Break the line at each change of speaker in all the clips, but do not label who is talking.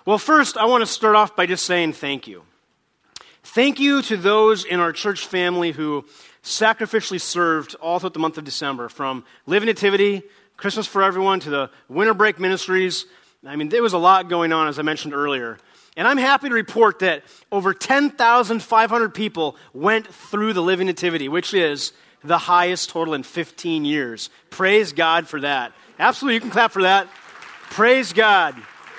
Well, first, I want to start off by just saying thank you. Thank you to those in our church family who sacrificially served all throughout the month of December, from Living Nativity, Christmas for Everyone, to the Winter Break Ministries. I mean, there was a lot going on, as I mentioned earlier. And I'm happy to report that over 10,500 people went through the Living Nativity, which is the highest total in 15 years. Praise God for that. Absolutely, you can clap for that. Praise God.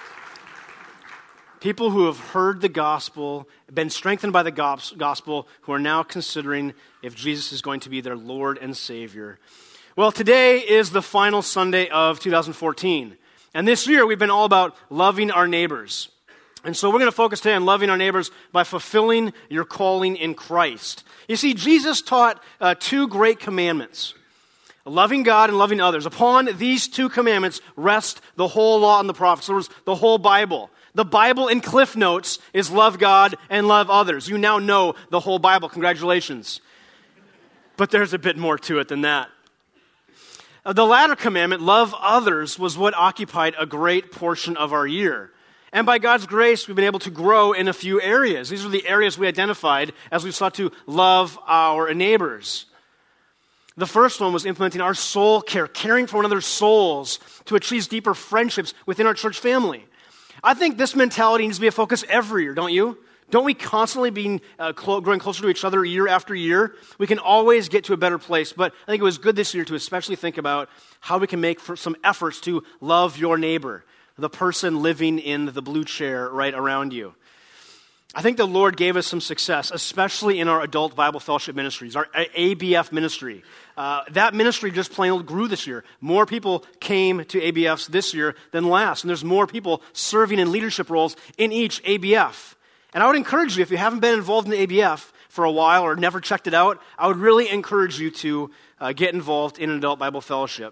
People who have heard the gospel, been strengthened by the gospel, who are now considering if Jesus is going to be their Lord and Savior. Well, today is the final Sunday of 2014. And this year, we've been all about loving our neighbors. And so we're going to focus today on loving our neighbors by fulfilling your calling in Christ. You see, Jesus taught two great commandments, loving God and loving others. Upon these two commandments rest the whole law and the prophets, so the whole Bible. The Bible in Cliff Notes is love God and love others. You now know the whole Bible. Congratulations. But there's a bit more to it than that. The latter commandment, love others, was what occupied a great portion of our year. And by God's grace, we've been able to grow in a few areas. These are the areas we identified as we sought to love our neighbors. The first one was implementing our soul care, caring for one another's souls to achieve deeper friendships within our church family. I think this mentality needs to be a focus every year, don't you? Don't we constantly be growing closer to each other year after year? We can always get to a better place, but I think it was good this year to especially think about how we can make some efforts to love your neighbor, the person living in the blue chair right around you. I think the Lord gave us some success, especially in our adult Bible fellowship ministries, our ABF ministry. That ministry just plain old grew this year. More people came to ABFs this year than last, and there's more people serving in leadership roles in each ABF. And I would encourage you, if you haven't been involved in the ABF for a while or never checked it out, I would really encourage you to get involved in an adult Bible fellowship.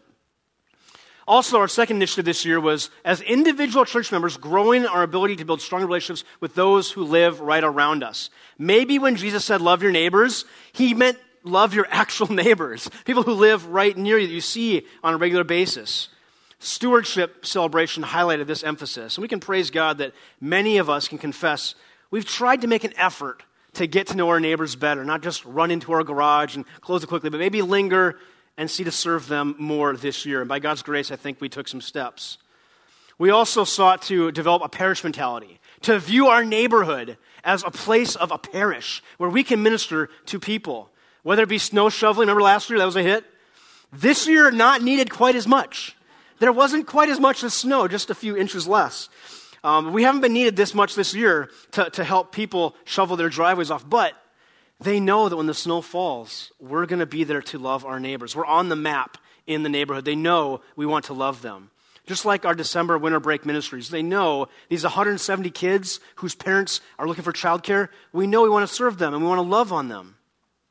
Also, our second initiative this year was, as individual church members, growing our ability to build strong relationships with those who live right around us. Maybe when Jesus said, love your neighbors, he meant love your actual neighbors, people who live right near you that you see on a regular basis. Stewardship celebration highlighted this emphasis. And we can praise God that many of us can confess we've tried to make an effort to get to know our neighbors better, not just run into our garage and close it quickly, but maybe linger and see to serve them more this year. And by God's grace, I think we took some steps. We also sought to develop a parish mentality, to view our neighborhood as a place of a parish where we can minister to people. Whether it be snow shoveling, remember last year that was a hit? This year, not needed quite as much. There wasn't quite as much as snow, just a few inches less. We haven't been needed this much this year to help people shovel their driveways off, but they know that when the snow falls, we're going to be there to love our neighbors. We're on the map in the neighborhood. They know we want to love them. Just like our December winter break ministries, they know these 170 kids whose parents are looking for childcare, we know we want to serve them and we want to love on them.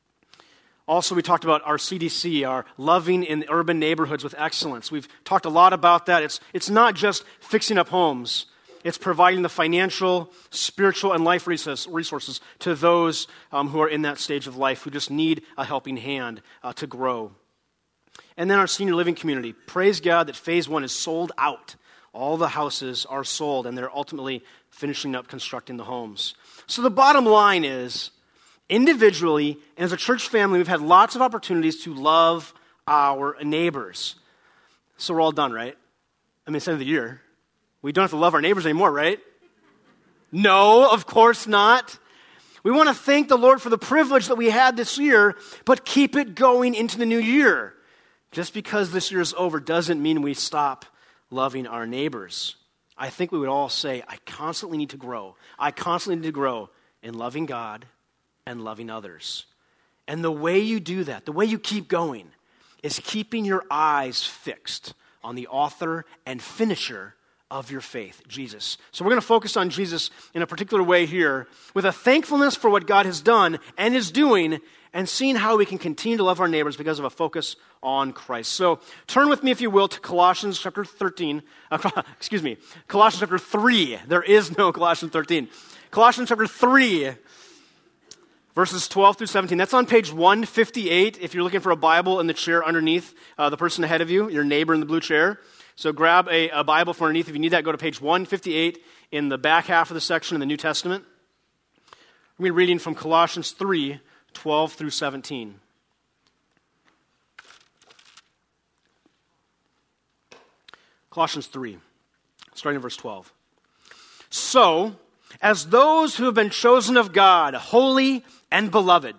Also, we talked about our CDC, our loving in urban neighborhoods with excellence. We've talked a lot about that. It's not just fixing up homes. It's providing the financial, spiritual, and life resources to those who are in that stage of life, who just need a helping hand to grow. And then our senior living community. Praise God that phase 1 is sold out. All the houses are sold, and they're ultimately finishing up constructing the homes. So the bottom line is, individually and as a church family, we've had lots of opportunities to love our neighbors. So we're all done, right? I mean, it's the end of the year. We don't have to love our neighbors anymore, right? No, of course not. We want to thank the Lord for the privilege that we had this year, but keep it going into the new year. Just because this year is over doesn't mean we stop loving our neighbors. I think we would all say, I constantly need to grow. I constantly need to grow in loving God and loving others. And the way you do that, the way you keep going, is keeping your eyes fixed on the author and finisher of your faith, Jesus. So we're going to focus on Jesus in a particular way here, with a thankfulness for what God has done and is doing, and seeing how we can continue to love our neighbors because of a focus on Christ. So turn with me, if you will, to Colossians chapter 13. Colossians chapter 3. There is no Colossians 13. Colossians chapter 3, verses 12 through 17. That's on page 158 if you're looking for a Bible in the chair underneath the person ahead of you, your neighbor in the blue chair. So grab a Bible from underneath. If you need that, go to page 158 in the back half of the section in the New Testament. We're going to be reading from Colossians 3, 12 through 17. Colossians 3, starting in verse 12. So, as those who have been chosen of God, holy and beloved,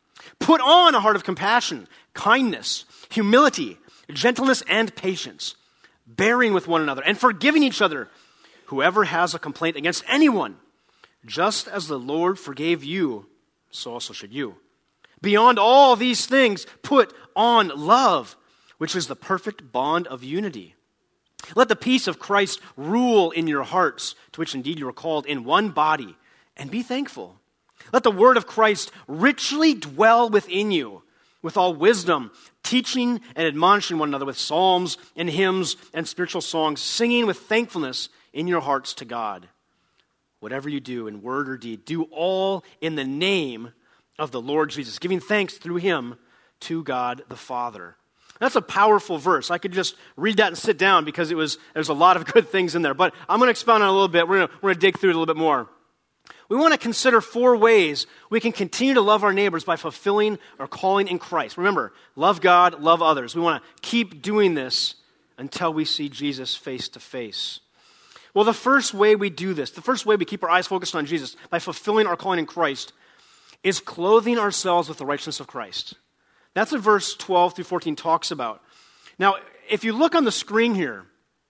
put on a heart of compassion, kindness, humility, gentleness, and patience, bearing with one another and forgiving each other, whoever has a complaint against anyone. Just as the Lord forgave you, so also should you. Beyond all these things, put on love, which is the perfect bond of unity. Let the peace of Christ rule in your hearts, to which indeed you are called in one body, and be thankful. Let the word of Christ richly dwell within you, with all wisdom, teaching and admonishing one another with psalms and hymns and spiritual songs, singing with thankfulness in your hearts to God. Whatever you do in word or deed, do all in the name of the Lord Jesus, giving thanks through him to God the Father. That's a powerful verse. I could just read that and sit down because there's a lot of good things in there. But I'm going to expound on it a little bit. We're going to dig through it a little bit more. We want to consider 4 ways we can continue to love our neighbors by fulfilling our calling in Christ. Remember, love God, love others. We want to keep doing this until we see Jesus face to face. Well, the first way we do this, the first way we keep our eyes focused on Jesus by fulfilling our calling in Christ is clothing ourselves with the righteousness of Christ. That's what verse 12 through 14 talks about. Now, if you look on the screen here,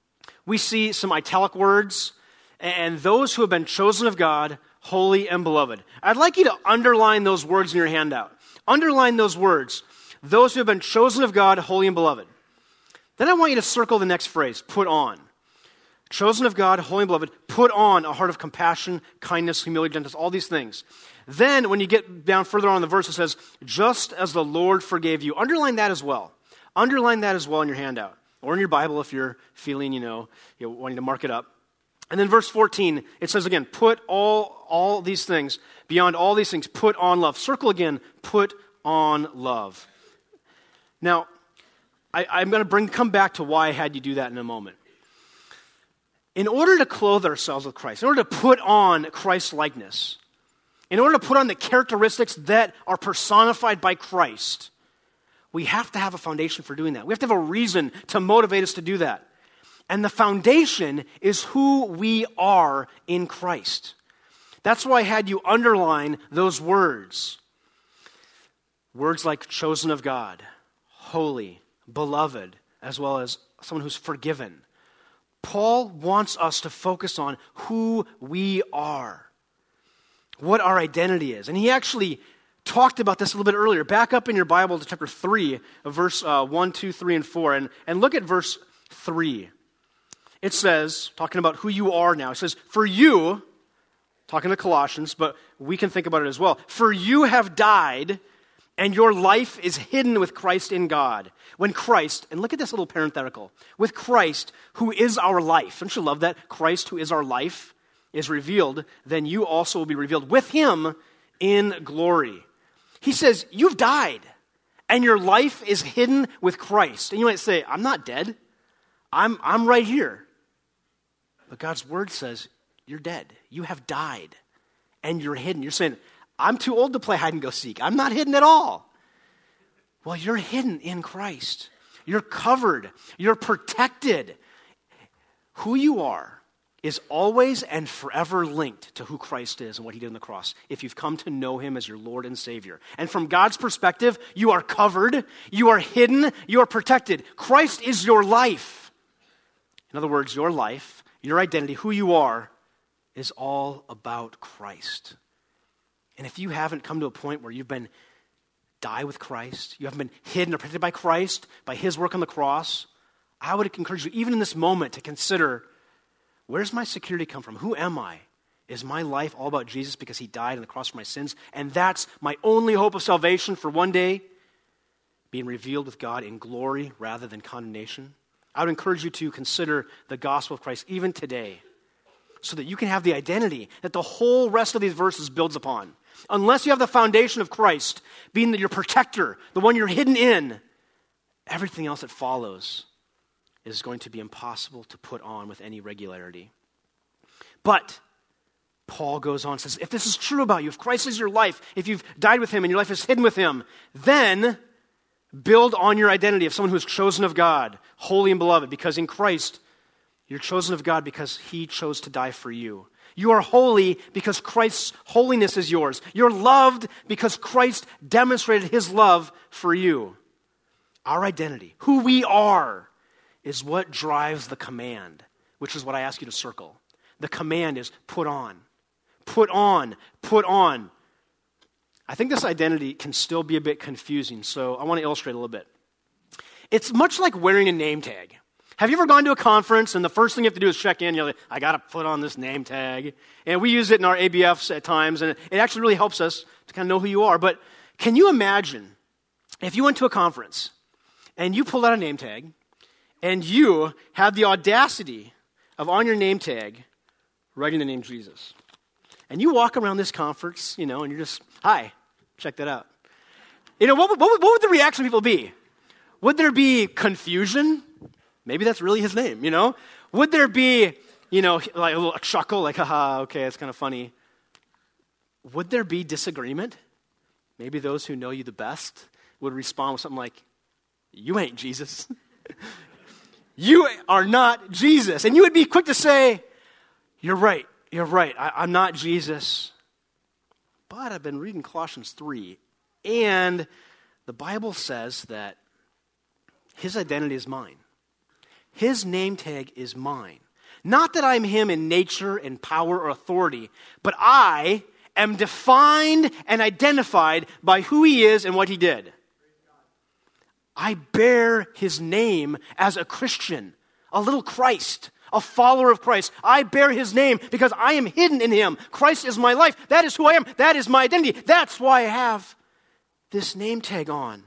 we see some italic words, and those who have been chosen of God, holy and beloved. I'd like you to underline those words in your handout. Underline those words. Those who have been chosen of God, holy and beloved. Then I want you to circle the next phrase, put on. Chosen of God, holy and beloved, put on a heart of compassion, kindness, humility, gentleness, all these things. Then, when you get down further on in the verse, it says, just as the Lord forgave you. Underline that as well. Underline that as well in your handout. Or in your Bible if you're feeling, you're wanting to mark it up. And then verse 14, it says again, put all these things, beyond all these things, put on love. Circle again, put on love. Now, I'm going to come back to why I had you do that in a moment. In order to clothe ourselves with Christ, in order to put on Christ's likeness, in order to put on the characteristics that are personified by Christ, we have to have a foundation for doing that. We have to have a reason to motivate us to do that. And the foundation is who we are in Christ. That's why I had you underline those words. Words like chosen of God, holy, beloved, as well as someone who's forgiven. Paul wants us to focus on who we are, what our identity is. And he actually talked about this a little bit earlier. Back up in your Bible to chapter 3, verse 1, 2, 3, and 4, and look at verse 3. It says, talking about who you are now, it says, for you, talking to Colossians, but we can think about it as well, for you have died, and your life is hidden with Christ in God. When Christ, and look at this little parenthetical, with Christ, who is our life, don't you love that? Christ, who is our life, is revealed, then you also will be revealed with him in glory. He says, you've died, and your life is hidden with Christ. And you might say, I'm not dead. I'm right here. But God's word says, you're dead. You have died, and you're hidden. You're saying, I'm too old to play hide and go seek. I'm not hidden at all. Well, you're hidden in Christ. You're covered. You're protected. Who you are is always and forever linked to who Christ is and what he did on the cross, if you've come to know him as your Lord and Savior. And from God's perspective, you are covered, you are hidden, you are protected. Christ is your life. In other words, your life, your identity, who you are, is all about Christ. And if you haven't come to a point where you've been die with Christ, you haven't been hidden or protected by Christ, by his work on the cross, I would encourage you, even in this moment, to consider, where's my security come from? Who am I? Is my life all about Jesus because he died on the cross for my sins? And that's my only hope of salvation for one day being revealed with God in glory rather than condemnation? I would encourage you to consider the gospel of Christ even today so that you can have the identity that the whole rest of these verses builds upon. Unless you have the foundation of Christ being your protector, the one you're hidden in, everything else that follows is going to be impossible to put on with any regularity. But Paul goes on and says, if this is true about you, if Christ is your life, if you've died with him and your life is hidden with him, then build on your identity of someone who is chosen of God, holy and beloved, because in Christ, you're chosen of God because he chose to die for you. You are holy because Christ's holiness is yours. You're loved because Christ demonstrated his love for you. Our identity, who we are, is what drives the command, which is what I ask you to circle. The command is put on. Put on. Put on. I think this identity can still be a bit confusing, so I want to illustrate a little bit. It's much like wearing a name tag. Have you ever gone to a conference and the first thing you have to do is check in? You're like, I got to put on this name tag. And we use it in our ABFs at times, and it actually really helps us to kind of know who you are. But can you imagine if you went to a conference and you pulled out a name tag and you had the audacity of on your name tag writing the name Jesus? And you walk around this conference, and you're just, hi, check that out. What would the reaction of people be? Would there be confusion? Maybe that's really his name, Would there be, like a little chuckle, like, haha, okay, that's kind of funny. Would there be disagreement? Maybe those who know you the best would respond with something like, you ain't Jesus. You are not Jesus. And you would be quick to say, you're right, I'm not Jesus. But I've been reading Colossians 3, and the Bible says that his identity is mine. His name tag is mine. Not that I'm him in nature and power or authority, but I am defined and identified by who he is and what he did. I bear his name as a Christian, a little Christ, a follower of Christ. I bear his name because I am hidden in him. Christ is my life. That is who I am. That is my identity. That's why I have this name tag on.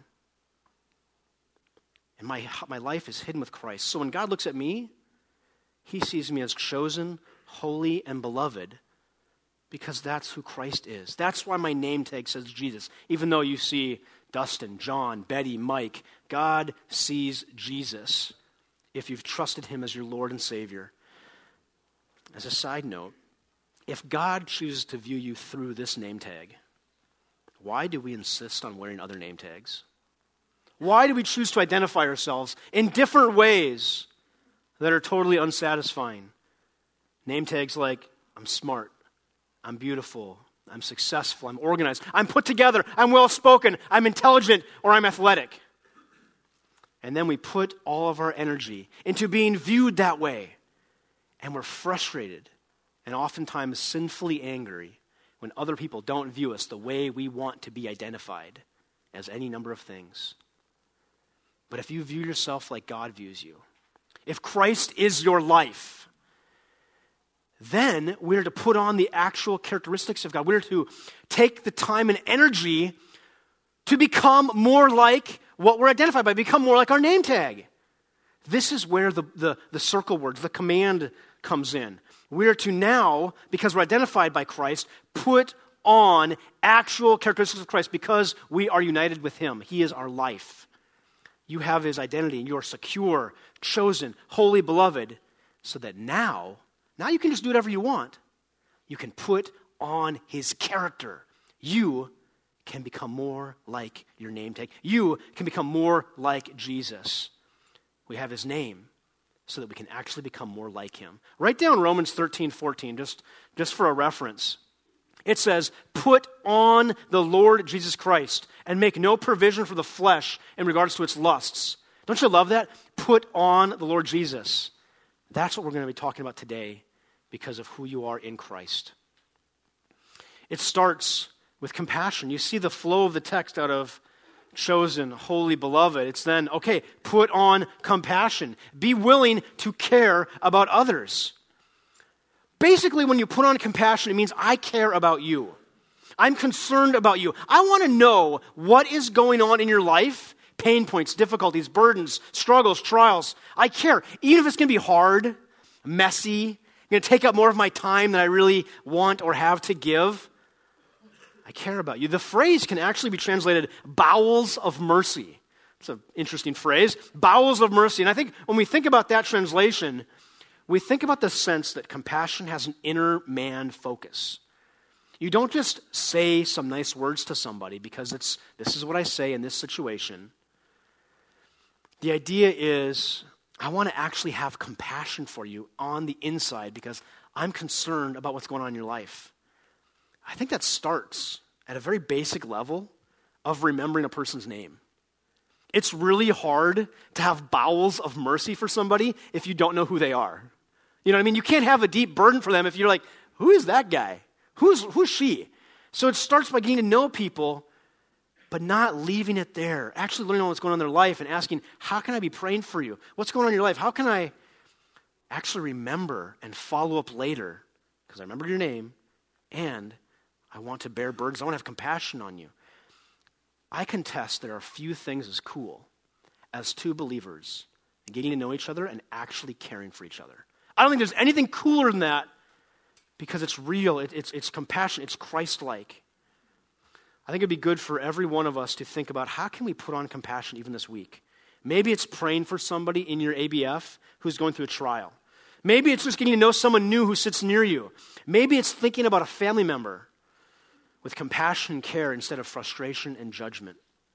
And my life is hidden with Christ. So when God looks at me, he sees me as chosen, holy, and beloved because that's who Christ is. That's why my name tag says Jesus. Even though you see Dustin, John, Betty, Mike, God sees Jesus if you've trusted him as your Lord and Savior. As a side note, if God chooses to view you through this name tag, why do we insist on wearing other name tags? Why do we choose to identify ourselves in different ways that are totally unsatisfying? Name tags like, I'm smart, I'm beautiful, I'm successful, I'm organized, I'm put together, I'm well-spoken, I'm intelligent, or I'm athletic. And then we put all of our energy into being viewed that way. And we're frustrated and oftentimes sinfully angry when other people don't view us the way we want to be identified as any number of things. But if you view yourself like God views you, if Christ is your life, then we're to put on the actual characteristics of God. We're to take the time and energy to become more like what we're identified by, become more like our name tag. This is where the circle words, the command comes in. We're to now, because we're identified by Christ, put on actual characteristics of Christ because we are united with him. He is our life. You have his identity and you are secure, chosen, holy, beloved, so that now you can just do whatever you want. You can put on his character. You can become more like your name tag. You can become more like Jesus. We have his name so that we can actually become more like him. Write down Romans 13:14, just for a reference. It says, put on the Lord Jesus Christ and make no provision for the flesh in regards to its lusts. Don't you love that? Put on the Lord Jesus. That's what we're going to be talking about today because of who you are in Christ. It starts with compassion. You see the flow of the text out of chosen, holy, beloved. It's then, okay, put on compassion. Be willing to care about others. Basically, when you put on compassion, it means I care about you. I'm concerned about you. I want to know what is going on in your life, pain points, difficulties, burdens, struggles, trials. I care. Even if it's going to be hard, messy, going to take up more of my time than I really want or have to give, I care about you. The phrase can actually be translated bowels of mercy. It's an interesting phrase, bowels of mercy. And I think when we think about that translation, we think about the sense that compassion has an inner man focus. You don't just say some nice words to somebody because this is what I say in this situation. The idea is, I want to actually have compassion for you on the inside because I'm concerned about what's going on in your life. I think that starts at a very basic level of remembering a person's name. It's really hard to have bowels of mercy for somebody if you don't know who they are. You know what I mean? You can't have a deep burden for them if you're like, who is that guy? Who's she? So it starts by getting to know people, but not leaving it there. Actually learning what's going on in their life and asking, how can I be praying for you? What's going on in your life? How can I actually remember and follow up later? Because I remember your name, and I want to bear burdens. I want to have compassion on you. I contest there are few things as cool as two believers getting to know each other and actually caring for each other. I don't think there's anything cooler than that because it's real, it's compassion, it's Christ-like. I think it'd be good for every one of us to think about how can we put on compassion even this week. Maybe it's praying for somebody in your ABF who's going through a trial. Maybe it's just getting to know someone new who sits near you. Maybe it's thinking about a family member with compassion and care instead of frustration and judgment.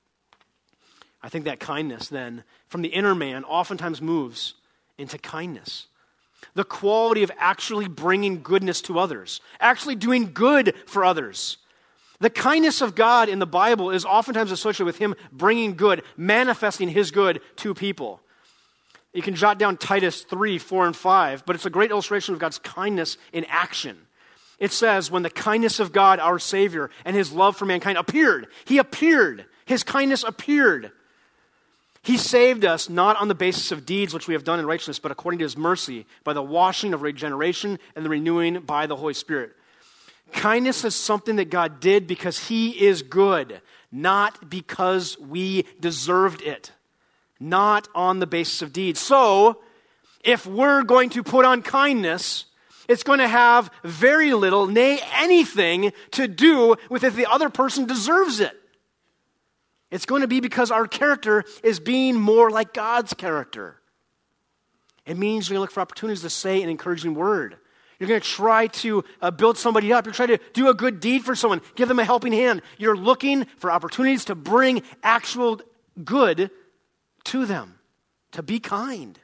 I think that kindness then, from the inner man, oftentimes moves into kindness. The quality of actually bringing goodness to others, actually doing good for others. The kindness of God in the Bible is oftentimes associated with him bringing good, manifesting his good to people. You can jot down Titus 3, 4, and 5, but it's a great illustration of God's kindness in action. It says, when the kindness of God, our Savior, and his love for mankind appeared, he appeared. His kindness appeared. He saved us not on the basis of deeds which we have done in righteousness, but according to his mercy, by the washing of regeneration and the renewing by the Holy Spirit. Kindness is something that God did because he is good, not because we deserved it, not on the basis of deeds. So, if we're going to put on kindness, it's going to have very little, nay, anything to do with if the other person deserves it. It's going to be because our character is being more like God's character. It means you're going to look for opportunities to say an encouraging word. You're going to try to build somebody up. You're trying to do a good deed for someone, give them a helping hand. You're looking for opportunities to bring actual good to them, to be kind.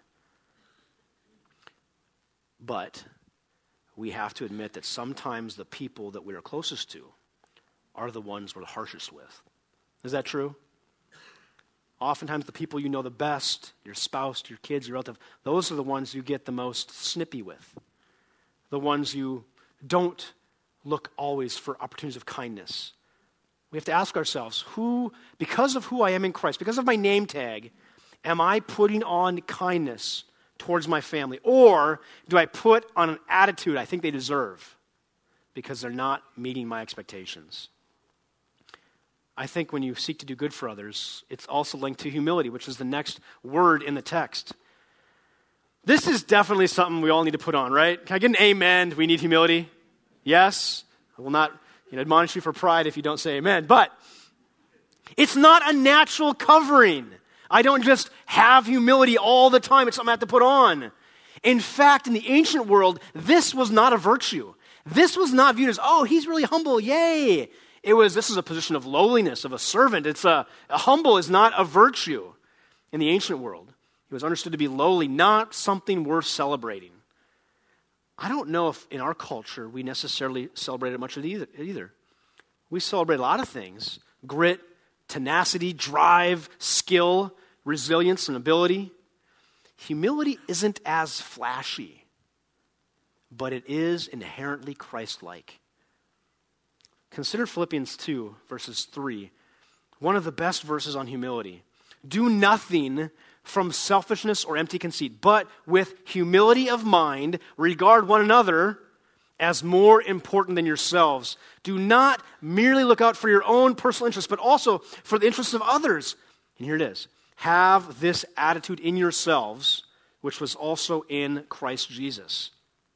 But we have to admit that sometimes the people that we are closest to are the ones we're the harshest with. Is that true? Oftentimes the people you know the best, your spouse, your kids, your relative, those are the ones you get the most snippy with. The ones you don't look always for opportunities of kindness. We have to ask ourselves, because of who I am in Christ, because of my name tag, am I putting on kindness towards my family? Or do I put on an attitude I think they deserve because they're not meeting my expectations? I think when you seek to do good for others, it's also linked to humility, which is the next word in the text. This is definitely something we all need to put on, right? Can I get an amen? Do we need humility? Yes? I will not admonish you for pride if you don't say amen. But it's not a natural covering. I don't just have humility all the time. It's something I have to put on. In fact, in the ancient world, this was not a virtue. This was not viewed as, oh, he's really humble, yay. This is a position of lowliness, of a servant. A humble is not a virtue in the ancient world. It was understood to be lowly, not something worth celebrating. I don't know if in our culture we necessarily celebrate it much either. We celebrate a lot of things: grit, tenacity, drive, skill, resilience, and ability. Humility isn't as flashy, but it is inherently Christ-like. Consider Philippians 2, verses 3, one of the best verses on humility. Do nothing from selfishness or empty conceit, but with humility of mind, regard one another as more important than yourselves. Do not merely look out for your own personal interests, but also for the interests of others. And here it is. Have this attitude in yourselves, which was also in Christ Jesus.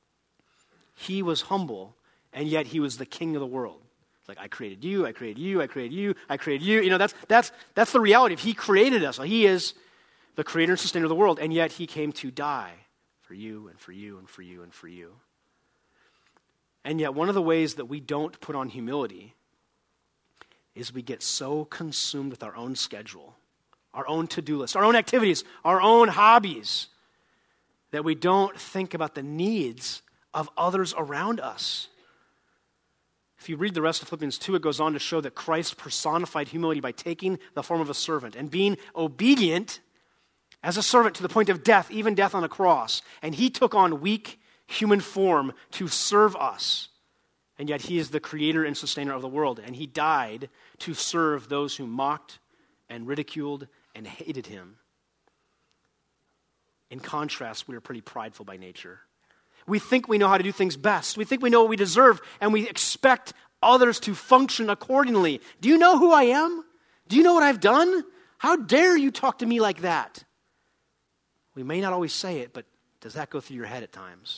He was humble, and yet he was the king of the world. Like, I created you, I created you, I created you, I created you. That's the reality of he created us. He is the creator and sustainer of the world, and yet he came to die for you and for you and for you and for you. And yet one of the ways that we don't put on humility is we get so consumed with our own schedule, our own to-do list, our own activities, our own hobbies, that we don't think about the needs of others around us. If you read the rest of Philippians 2, it goes on to show that Christ personified humility by taking the form of a servant and being obedient as a servant to the point of death, even death on a cross. And he took on weak human form to serve us. And yet he is the creator and sustainer of the world. And he died to serve those who mocked and ridiculed and hated him. In contrast, we are pretty prideful by nature. We think we know how to do things best. We think we know what we deserve, and we expect others to function accordingly. Do you know who I am? Do you know what I've done? How dare you talk to me like that? We may not always say it, but does that go through your head at times?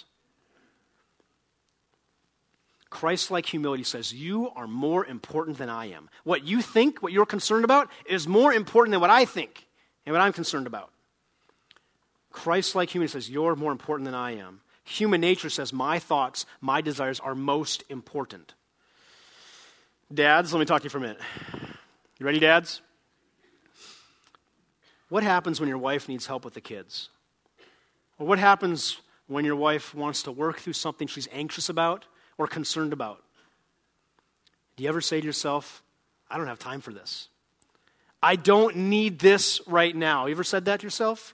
Christ-like humility says, you are more important than I am. What you think, what you're concerned about, is more important than what I think and what I'm concerned about. Christ-like humility says, you're more important than I am. Human nature says, my thoughts, my desires are most important. Dads, let me talk to you for a minute. You ready, dads? What happens when your wife needs help with the kids? Or what happens when your wife wants to work through something she's anxious about or concerned about? Do you ever say to yourself, I don't have time for this. I don't need this right now. You ever said that to yourself?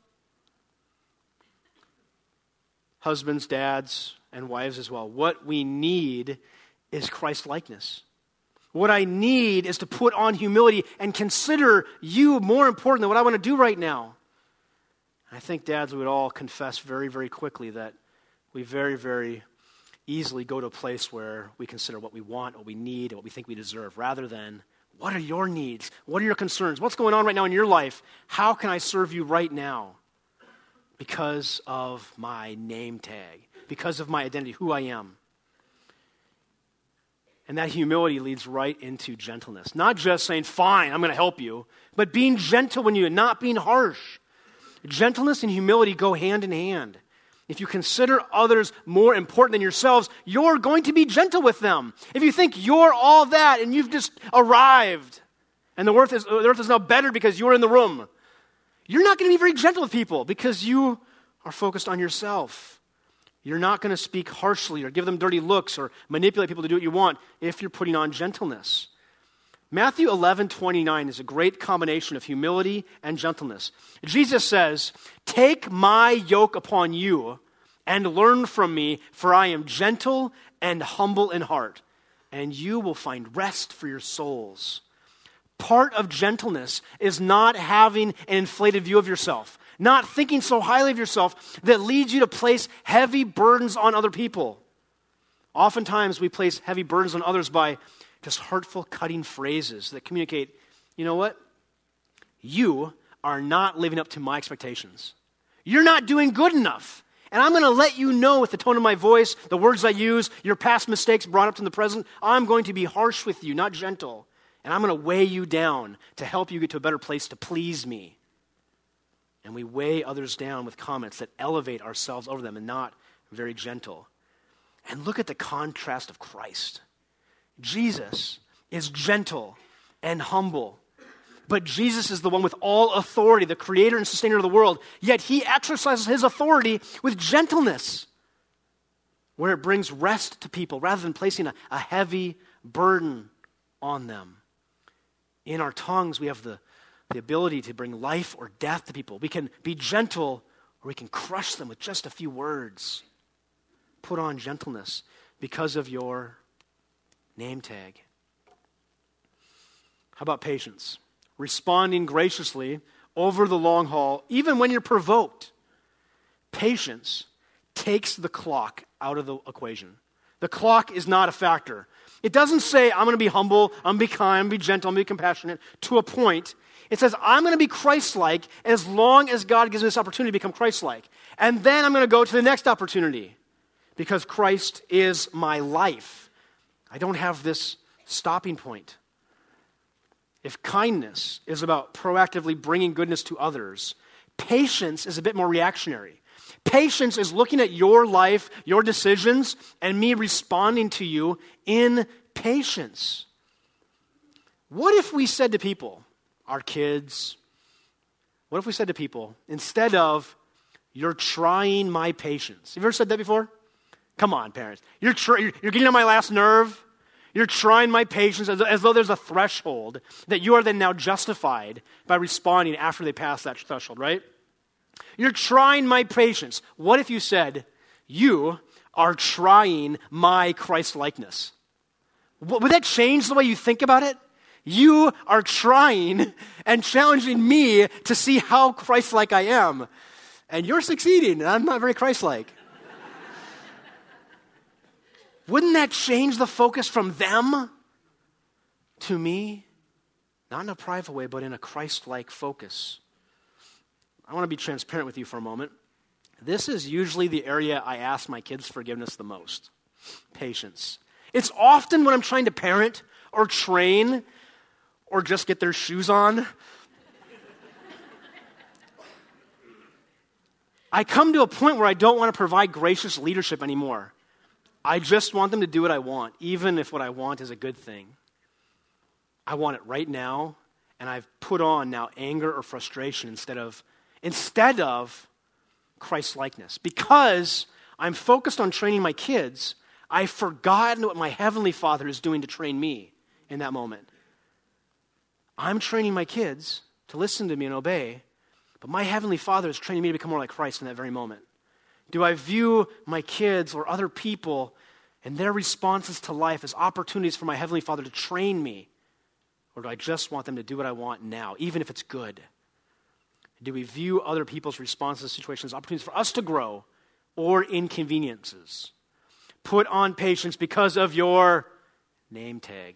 Husbands, dads, and wives as well. What we need is Christ-likeness. What I need is to put on humility and consider you more important than what I want to do right now. I think, dads, we would all confess very, very quickly that we very, very easily go to a place where we consider what we want, what we need, and what we think we deserve, rather than, what are your needs? What are your concerns? What's going on right now in your life? How can I serve you right now? Because of my name tag, because of my identity, who I am. And that humility leads right into gentleness. Not just saying, fine, I'm going to help you, but being gentle when you, not being harsh. Gentleness and humility go hand in hand. If you consider others more important than yourselves, you're going to be gentle with them. If you think you're all that and you've just arrived, and the earth is now better because you're in the room, you're not going to be very gentle with people because you are focused on yourself. You're not going to speak harshly or give them dirty looks or manipulate people to do what you want if you're putting on gentleness. Matthew 11:29 is a great combination of humility and gentleness. Jesus says, take my yoke upon you and learn from me, for I am gentle and humble in heart, and you will find rest for your souls. Part of gentleness is not having an inflated view of yourself, not thinking so highly of yourself that leads you to place heavy burdens on other people. Oftentimes we place heavy burdens on others by just hurtful, cutting phrases that communicate, you know what? You are not living up to my expectations. You're not doing good enough. And I'm going to let you know with the tone of my voice, the words I use, your past mistakes brought up to the present. I'm going to be harsh with you, not gentle. And I'm going to weigh you down to help you get to a better place to please me. And we weigh others down with comments that elevate ourselves over them and not very gentle. And look at the contrast of Christ. Jesus is gentle and humble. But Jesus is the one with all authority, the creator and sustainer of the world. Yet he exercises his authority with gentleness, where it brings rest to people rather than placing a heavy burden on them. In our tongues, we have the ability to bring life or death to people. We can be gentle, or we can crush them with just a few words. Put on gentleness because of your name tag. How about patience? Responding graciously over the long haul, even when you're provoked. Patience takes the clock out of the equation. The clock is not a factor. It doesn't say, I'm going to be humble, I'm going to be kind, I'm going to be gentle, I'm going to be compassionate, to a point. It says, I'm going to be Christ-like as long as God gives me this opportunity to become Christ-like. And then I'm going to go to the next opportunity because Christ is my life. I don't have this stopping point. If kindness is about proactively bringing goodness to others, patience is a bit more reactionary. Patience is looking at your life, your decisions, and me responding to you in patience. What if we said to people, our kids, what if we said to people, instead of, "You're trying my patience." Have you ever said that before? Come on, parents. You're getting on my last nerve. You're trying my patience as though there's a threshold that you are then now justified by responding after they pass that threshold, right? You're trying my patience. What if you said, "You are trying my Christ-likeness"? Would that change the way you think about it? You are trying and challenging me to see how Christ-like I am. And you're succeeding, and I'm not very Christ-like. Wouldn't that change the focus from them to me? Not in a private way, but in a Christ-like focus. I want to be transparent with you for a moment. This is usually the area I ask my kids forgiveness the most. Patience. It's often when I'm trying to parent or train or just get their shoes on. I come to a point where I don't want to provide gracious leadership anymore. I just want them to do what I want, even if what I want is a good thing. I want it right now, and I've put on now anger or frustration instead of Christ-likeness. Because I'm focused on training my kids, I've forgotten what my Heavenly Father is doing to train me in that moment. I'm training my kids to listen to me and obey, but my Heavenly Father is training me to become more like Christ in that very moment. Do I view my kids or other people and their responses to life as opportunities for my Heavenly Father to train me? Or do I just want them to do what I want now, even if it's good? Do we view other people's responses to situations as opportunities for us to grow or inconveniences? Put on patience because of your name tag.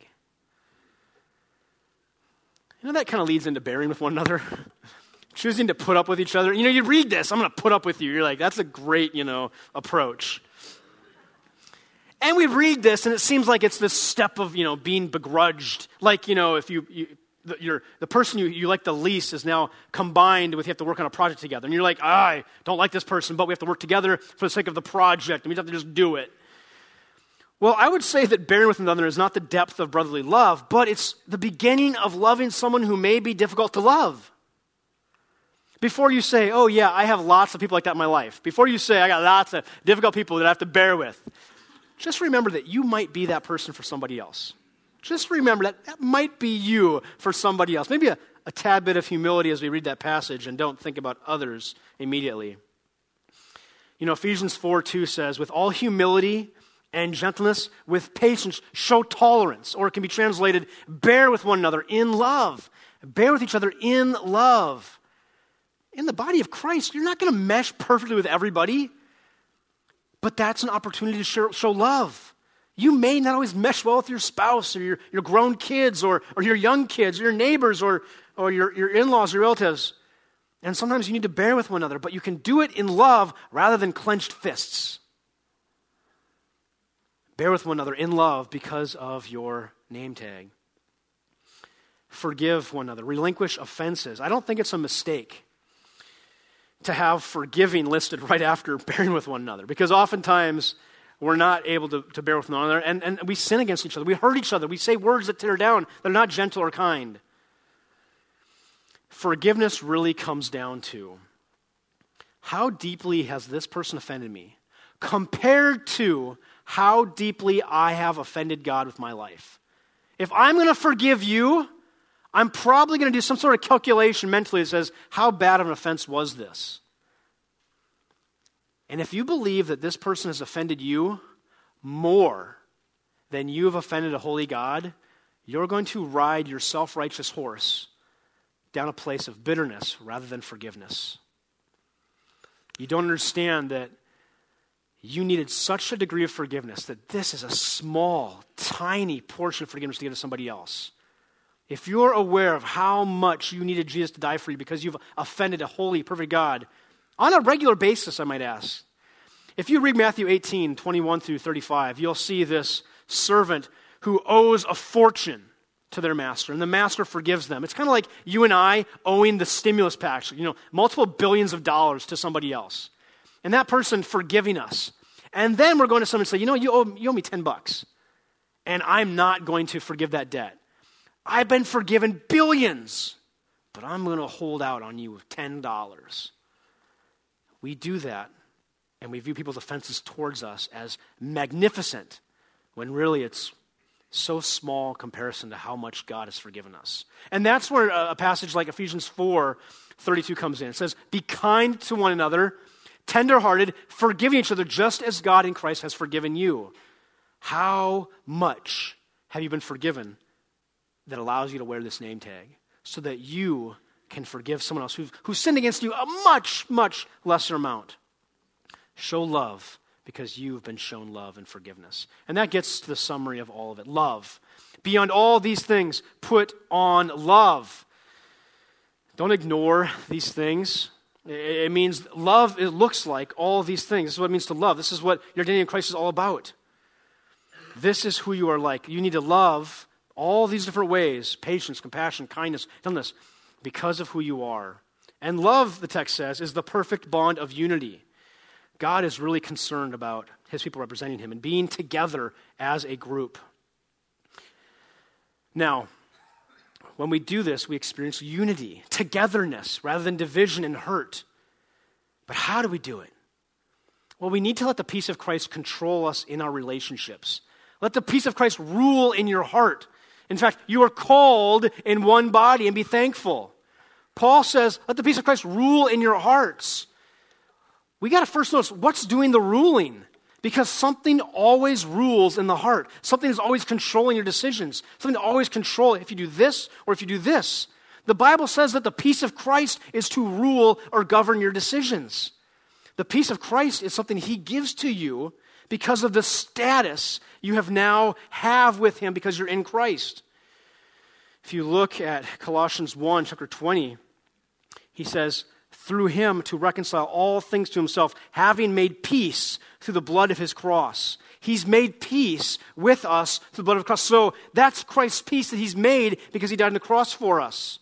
You know, that kind of leads into bearing with one another. Choosing to put up with each other. You know, you read this, I'm going to put up with you. You're like, that's a great, approach. And we read this, and it seems like it's this step of, being begrudged. Like, if the person you like the least is now combined with you have to work on a project together. And you're like, I don't like this person, but we have to work together for the sake of the project, and we have to just do it. Well, I would say that bearing with another is not the depth of brotherly love, but it's the beginning of loving someone who may be difficult to love. Before you say, "Oh yeah, I have lots of people like that in my life." Before you say, "I got lots of difficult people that I have to bear with," just remember that you might be that person for somebody else. Just remember that might be you for somebody else. Maybe a tad bit of humility as we read that passage and don't think about others immediately. Ephesians 4:2 says, "With all humility and gentleness, with patience, show tolerance." Or it can be translated, "Bear with one another in love." Bear with each other in love. In the body of Christ, you're not going to mesh perfectly with everybody, but that's an opportunity to show love. You may not always mesh well with your spouse or your grown kids or your young kids or your neighbors or your in-laws or relatives. And sometimes you need to bear with one another, but you can do it in love rather than clenched fists. Bear with one another in love because of your name tag. Forgive one another. Relinquish offenses. I don't think it's a mistake to have forgiving listed right after bearing with one another, because oftentimes we're not able to bear with one another, and we sin against each other. We hurt each other. We say words that tear down, that are not gentle or kind. Forgiveness really comes down to, how deeply has this person offended me compared to how deeply I have offended God with my life. If I'm going to forgive you, I'm probably going to do some sort of calculation mentally that says, how bad of an offense was this? And if you believe that this person has offended you more than you have offended a holy God, you're going to ride your self-righteous horse down a place of bitterness rather than forgiveness. You don't understand that you needed such a degree of forgiveness that this is a small, tiny portion of forgiveness to give to somebody else. If you're aware of how much you needed Jesus to die for you because you've offended a holy, perfect God, on a regular basis, I might ask. If you read Matthew 18, 21 through 35, you'll see this servant who owes a fortune to their master, and the master forgives them. It's kind of like you and I owing the stimulus package, multiple billions of dollars to somebody else. and that person forgiving us. And then we're going to someone and say, you owe me $10, and I'm not going to forgive that debt. I've been forgiven billions, but I'm going to hold out on you with $10. We do that, and we view people's offenses towards us as magnificent, when really it's so small comparison to how much God has forgiven us. And that's where a passage like Ephesians 4:32 comes in. It says, be kind to one another, tenderhearted, forgiving each other just as God in Christ has forgiven you. How much have you been forgiven that allows you to wear this name tag so that you can forgive someone else who's sinned against you a much, much lesser amount? Show love because you've been shown love and forgiveness. And that gets to the summary of all of it. Love. Beyond all these things, put on love. Don't ignore these things. It means love, it looks like all of these things. This is what it means to love. This is what your identity in Christ is all about. This is who you are like. You need to love all these different ways, patience, compassion, kindness, gentleness, because of who you are. And love, the text says, is the perfect bond of unity. God is really concerned about his people representing him and being together as a group. Now, when we do this, we experience unity, togetherness, rather than division and hurt. But how do we do it? Well, we need to let the peace of Christ control us in our relationships. Let the peace of Christ rule in your heart. In fact, you are called in one body, and be thankful. Paul says, let the peace of Christ rule in your hearts. We got to first notice what's doing the ruling, because something always rules in the heart. Something is always controlling your decisions. Something always control if you do this or if you do this. The Bible says that the peace of Christ is to rule or govern your decisions. The peace of Christ is something he gives to you because of the status you have with him because you're in Christ. If you look at Colossians 1, chapter 20, he says, through him to reconcile all things to himself, having made peace through the blood of his cross. He's made peace with us through the blood of the cross. So that's Christ's peace that he's made because he died on the cross for us.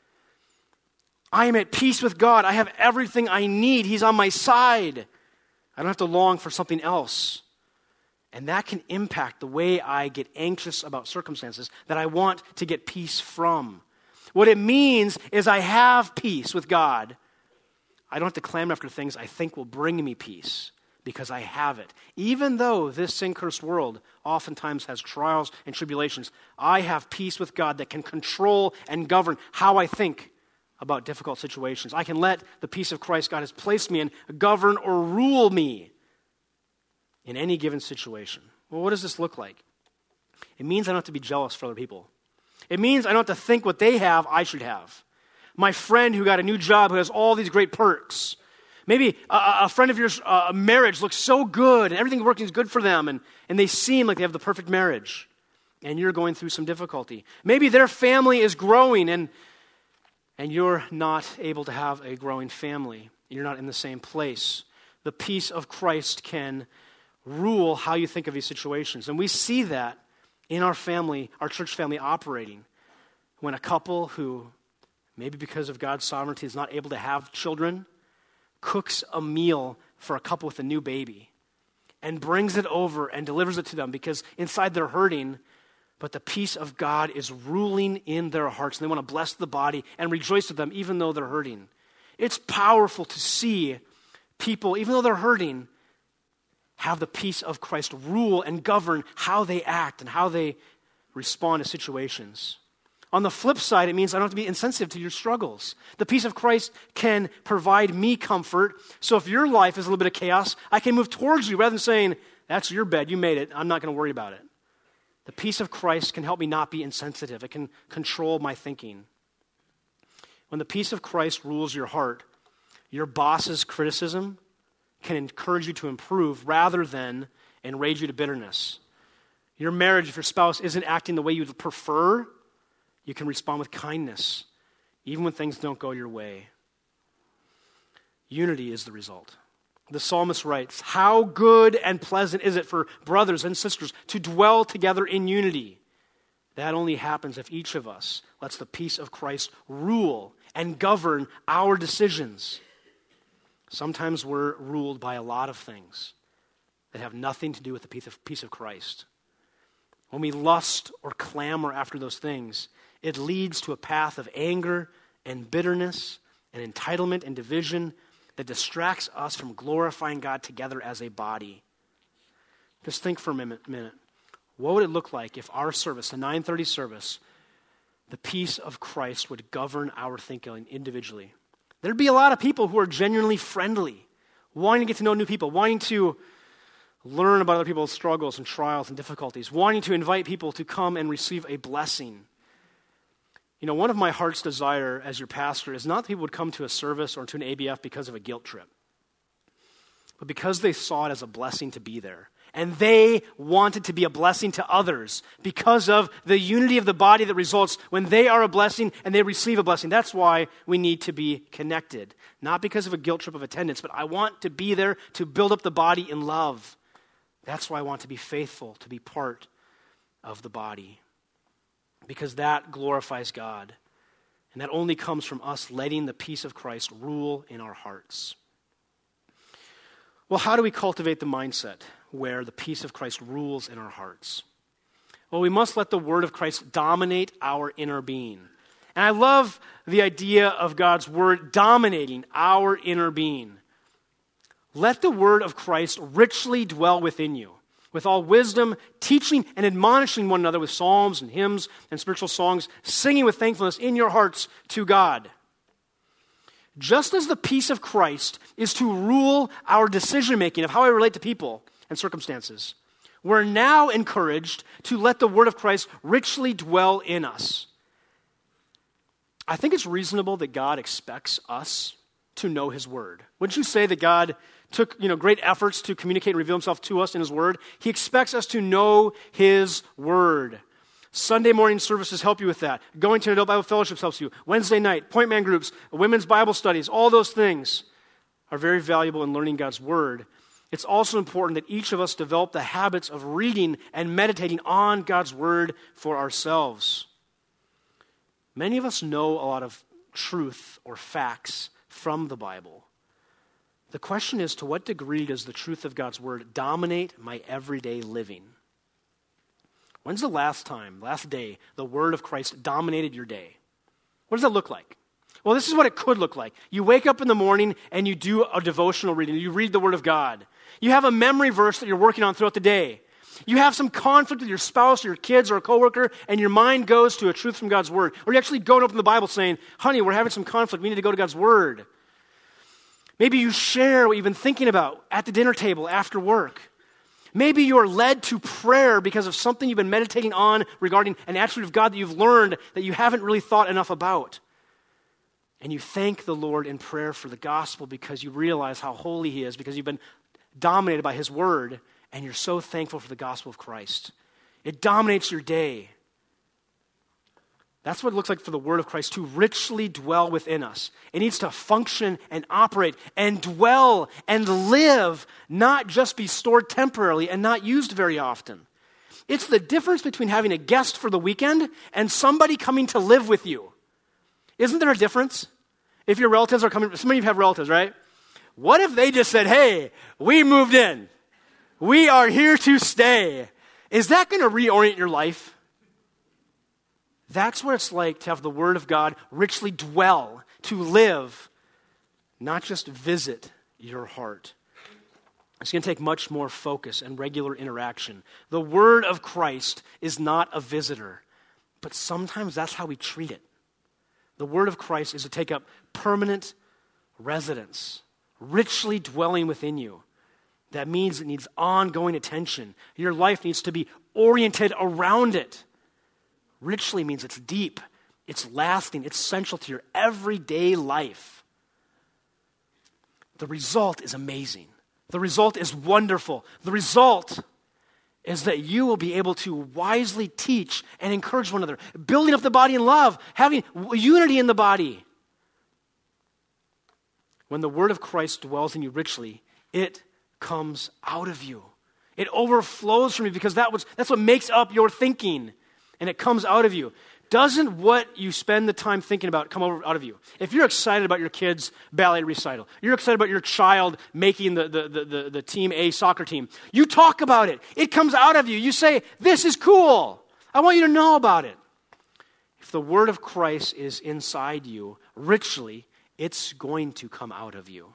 I am at peace with God. I have everything I need. He's on my side. I don't have to long for something else. And that can impact the way I get anxious about circumstances that I want to get peace from. What it means is I have peace with God. I don't have to clamor after things I think will bring me peace because I have it. Even though this sin-cursed world oftentimes has trials and tribulations, I have peace with God that can control and govern how I think about difficult situations. I can let the peace of Christ God has placed me in govern or rule me in any given situation. Well, what does this look like? It means I don't have to be jealous for other people. It means I don't have to think what they have, I should have. My friend who got a new job who has all these great perks. Maybe a friend of yours, marriage looks so good and everything working is good for them and they seem like they have the perfect marriage and you're going through some difficulty. Maybe their family is growing and you're not able to have a growing family. You're not in the same place. The peace of Christ can rule how you think of these situations. And we see that in our family, our church family operating. When a couple who, maybe because of God's sovereignty, is not able to have children, cooks a meal for a couple with a new baby and brings it over and delivers it to them because inside they're hurting, but the peace of God is ruling in their hearts. And they want to bless the body and rejoice with them even though they're hurting. It's powerful to see people, even though they're hurting, have the peace of Christ rule and govern how they act and how they respond to situations. On the flip side, it means I don't have to be insensitive to your struggles. The peace of Christ can provide me comfort. So if your life is a little bit of chaos, I can move towards you rather than saying, that's your bed, you made it, I'm not going to worry about it. The peace of Christ can help me not be insensitive. It can control my thinking. When the peace of Christ rules your heart, your boss's criticism can encourage you to improve rather than enrage you to bitterness. Your marriage, if your spouse isn't acting the way you would prefer, you can respond with kindness, even when things don't go your way. Unity is the result. The psalmist writes, how good and pleasant is it for brothers and sisters to dwell together in unity. That only happens if each of us lets the peace of Christ rule and govern our decisions. Sometimes we're ruled by a lot of things that have nothing to do with the peace of Christ. When we lust or clamor after those things, it leads to a path of anger and bitterness and entitlement and division that distracts us from glorifying God together as a body. Just think for a minute. What would it look like if our service, the 9:30 service, the peace of Christ would govern our thinking individually? There'd be a lot of people who are genuinely friendly, wanting to get to know new people, wanting to learn about other people's struggles and trials and difficulties, wanting to invite people to come and receive a blessing. You know, one of my heart's desire as your pastor is not that people would come to a service or to an ABF because of a guilt trip, but because they saw it as a blessing to be there. And they wanted to be a blessing to others because of the unity of the body that results when they are a blessing and they receive a blessing. That's why we need to be connected. Not because of a guilt trip of attendance, but I want to be there to build up the body in love. That's why I want to be faithful, to be part of the body. Because that glorifies God. And that only comes from us letting the peace of Christ rule in our hearts. Well, how do we cultivate the mindset where the peace of Christ rules in our hearts? Well, we must let the word of Christ dominate our inner being. And I love the idea of God's word dominating our inner being. Let the word of Christ richly dwell within you, with all wisdom, teaching and admonishing one another with psalms and hymns and spiritual songs, singing with thankfulness in your hearts to God. Just as the peace of Christ is to rule our decision-making of how I relate to people and circumstances, we're now encouraged to let the word of Christ richly dwell in us. I think it's reasonable that God expects us to know his word. Wouldn't you say that God took, great efforts to communicate and reveal himself to us in his word? He expects us to know his word. Sunday morning services help you with that. Going to adult Bible fellowships helps you. Wednesday night, point man groups, women's Bible studies, all those things are very valuable in learning God's word. It's also important that each of us develop the habits of reading and meditating on God's word for ourselves. Many of us know a lot of truth or facts from the Bible. The question is, to what degree does the truth of God's word dominate my everyday living? When's the last day, the word of Christ dominated your day? What does that look like? Well, this is what it could look like. You wake up in the morning and you do a devotional reading. You read the word of God. You have a memory verse that you're working on throughout the day. You have some conflict with your spouse or your kids or a coworker, and your mind goes to a truth from God's word. Or you actually go and open the Bible saying, honey, we're having some conflict. We need to go to God's word. Maybe you share what you've been thinking about at the dinner table after work. Maybe you are led to prayer because of something you've been meditating on regarding an attribute of God that you've learned that you haven't really thought enough about. And you thank the Lord in prayer for the gospel because you realize how holy he is, because you've been dominated by his word, and you're so thankful for the gospel of Christ. It dominates your day. That's what it looks like for the word of Christ to richly dwell within us. It needs to function and operate and dwell and live, not just be stored temporarily and not used very often. It's the difference between having a guest for the weekend and somebody coming to live with you. Isn't there a difference? If your relatives are coming, some of you have relatives, right? What if they just said, hey, we moved in. We are here to stay. Is that going to reorient your life? That's what it's like to have the word of God richly dwell, to live, not just visit your heart. It's going to take much more focus and regular interaction. The word of Christ is not a visitor, but sometimes that's how we treat it. The word of Christ is to take up permanent residence, richly dwelling within you. That means it needs ongoing attention. Your life needs to be oriented around it. Richly means it's deep, it's lasting, it's central to your everyday life. The result is amazing. The result is wonderful. The result is that you will be able to wisely teach and encourage one another, building up the body in love, having unity in the body. When the word of Christ dwells in you richly, it comes out of you. It overflows from you because that's what makes up your thinking. And it comes out of you. Doesn't what you spend the time thinking about come out of you? If you're excited about your kid's ballet recital, you're excited about your child making the Team A soccer team, you talk about it. It comes out of you. You say, this is cool. I want you to know about it. If the word of Christ is inside you richly, it's going to come out of you.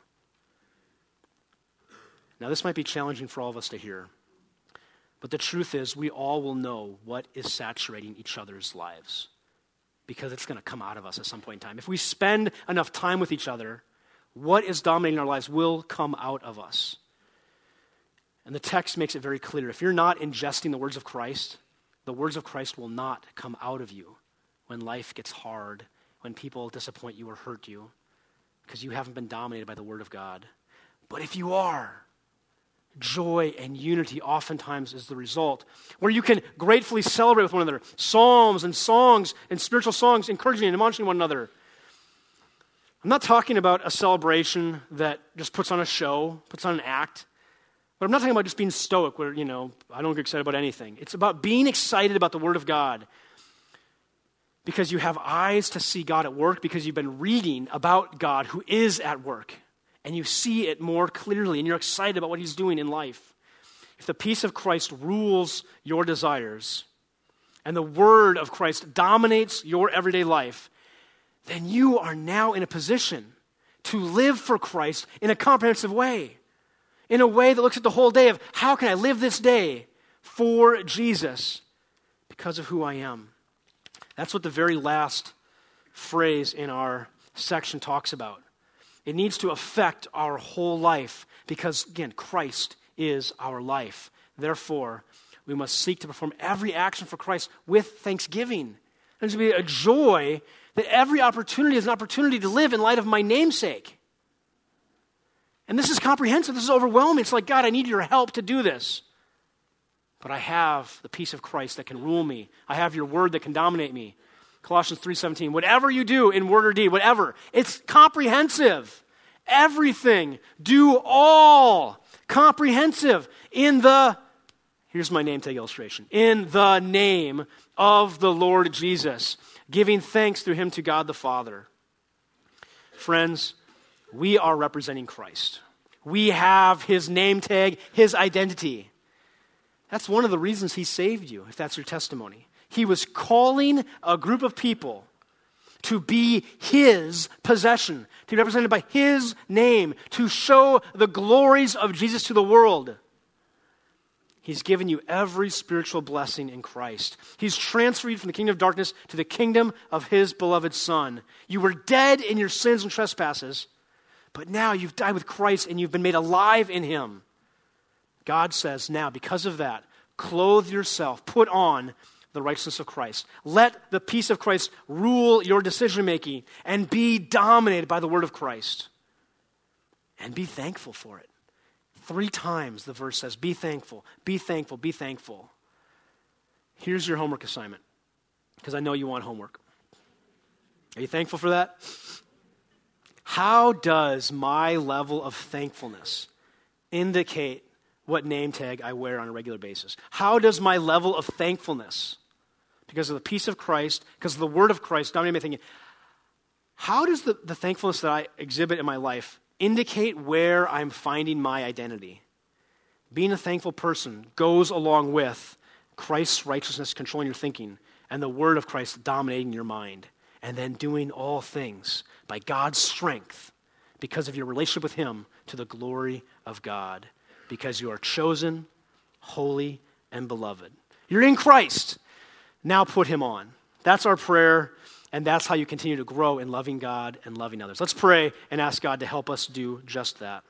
Now, this might be challenging for all of us to hear, but the truth is we all will know what is saturating each other's lives because it's going to come out of us at some point in time. If we spend enough time with each other, what is dominating our lives will come out of us. And the text makes it very clear. If you're not ingesting the words of Christ will not come out of you when life gets hard, when people disappoint you or hurt you, because you haven't been dominated by the word of God. But if you are, joy and unity oftentimes is the result, where you can gratefully celebrate with one another. Psalms and songs and spiritual songs encouraging and admonishing one another. I'm not talking about a celebration that just puts on a show, puts on an act. But I'm not talking about just being stoic where, I don't get excited about anything. It's about being excited about the Word of God because you have eyes to see God at work, because you've been reading about God who is at work. And you see it more clearly, and you're excited about what he's doing in life. If the peace of Christ rules your desires, and the word of Christ dominates your everyday life, then you are now in a position to live for Christ in a comprehensive way. In a way that looks at the whole day of, how can I live this day for Jesus because of who I am? That's what the very last phrase in our section talks about. It needs to affect our whole life because, again, Christ is our life. Therefore, we must seek to perform every action for Christ with thanksgiving. There needs to be a joy that every opportunity is an opportunity to live in light of my namesake. And this is comprehensive. This is overwhelming. It's like, God, I need your help to do this. But I have the peace of Christ that can rule me. I have your word that can dominate me. Colossians 3:17, whatever you do in word or deed, whatever, it's comprehensive. Everything, do all, comprehensive here's my name tag illustration, in the name of the Lord Jesus, giving thanks through him to God the Father. Friends, we are representing Christ. We have his name tag, his identity. That's one of the reasons he saved you, if that's your testimony. He was calling a group of people to be his possession, to be represented by his name, to show the glories of Jesus to the world. He's given you every spiritual blessing in Christ. He's transferred you from the kingdom of darkness to the kingdom of his beloved Son. You were dead in your sins and trespasses, but now you've died with Christ and you've been made alive in him. God says now, because of that, clothe yourself, put on the righteousness of Christ. Let the peace of Christ rule your decision-making and be dominated by the word of Christ. And be thankful for it. 3 times the verse says, be thankful, be thankful, be thankful. Here's your homework assignment, because I know you want homework. Are you thankful for that? How does my level of thankfulness indicate what name tag I wear on a regular basis? How does my level of thankfulness, because of the peace of Christ, because of the word of Christ, dominate my thinking, how does the thankfulness that I exhibit in my life indicate where I'm finding my identity? Being a thankful person goes along with Christ's righteousness controlling your thinking and the word of Christ dominating your mind, and then doing all things by God's strength because of your relationship with him to the glory of God, because you are chosen, holy, and beloved. You're in Christ. Now put him on. That's our prayer, and that's how you continue to grow in loving God and loving others. Let's pray and ask God to help us do just that.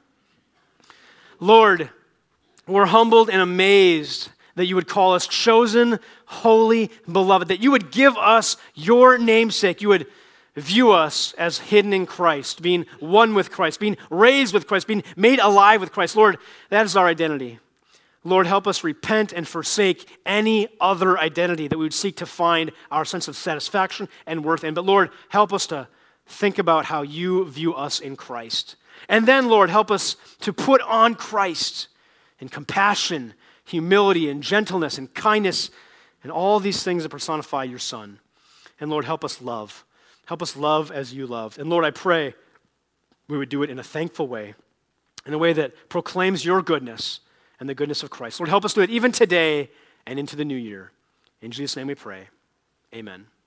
Lord, we're humbled and amazed that you would call us chosen, holy, beloved, that you would give us your namesake. You would view us as hidden in Christ, being one with Christ, being raised with Christ, being made alive with Christ. Lord, that is our identity. Lord, help us repent and forsake any other identity that we would seek to find our sense of satisfaction and worth in. But Lord, help us to think about how you view us in Christ. And then, Lord, help us to put on Christ in compassion, humility, and gentleness, and kindness, and all these things that personify your Son. And Lord, help us love. Help us love as you loved. And Lord, I pray we would do it in a thankful way, in a way that proclaims your goodness and the goodness of Christ. Lord, help us do it even today and into the new year. In Jesus' name we pray. Amen.